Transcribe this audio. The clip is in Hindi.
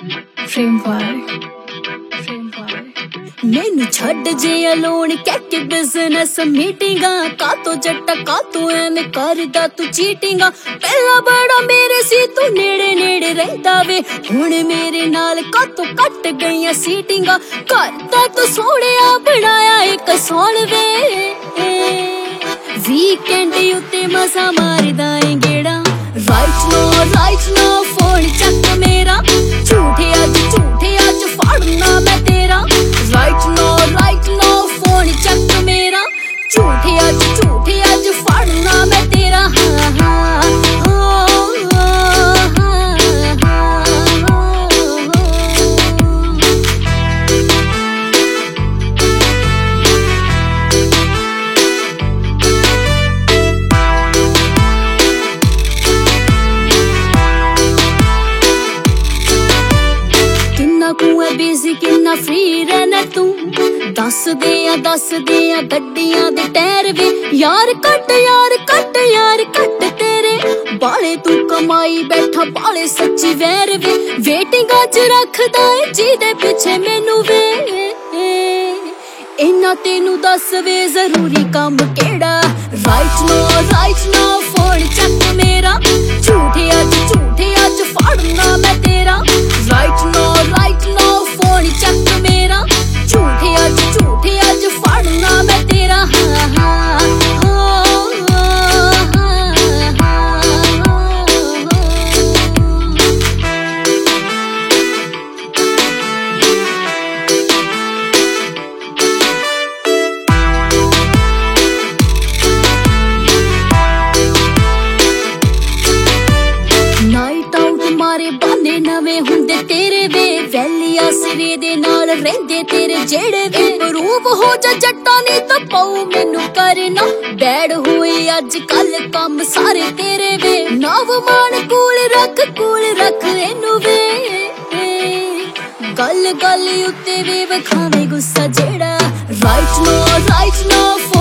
मैनू छड्ड जे अलोन कैके बिजनेस मीटिंगा कातो जट्टा कातो एवें करदा तू चीटिंगा पहला बड़ा मेरे सी तू नेड़े नेड़े रहिंदा वे हुण मेरे नाल कातो कट गईयां सीटिंगा करदा तू सोहणिया बनाया एक सौण वे वीकेंड उत्ते मजा मारदा ऐ गेड़ा राइट नो फोन चक मेरा झूठे अज फाड़ना मैं तेरा राइट नो फोन चक मेरा झूठे अज फाड़ना मैं तेरा बिजी किन्ना फ्री रहना तू दस दे गड्डियां दे टायर वे यार कट तेरे बाले तू कमाई बैठा बाले सच्ची वैर वे वेटिंग च रखदा है जिदे पिछे मैनू वे इन्ना तेनू दस वे जरूरी काम केड़ा राइट नो फोन चक मेरा झूठे अज फाड़ना मैं तेरा राइट नो फोन चक मेरा झूठे अज फाड़ना मैं तेरा नाइट आउट मारे बाने नवे हुंदे तेरे वे वैलिया सिरे दे नाल रहिंदे तेरे जेड़े वे रूप हो जा जट्टा नी तां पाऊ मैनू करना बैड होए अज कल कम सारे तेरे वे नव मान कूल रख एनू वे गल उत्ते वे वखावे गुस्सा जेड़ा राइट नो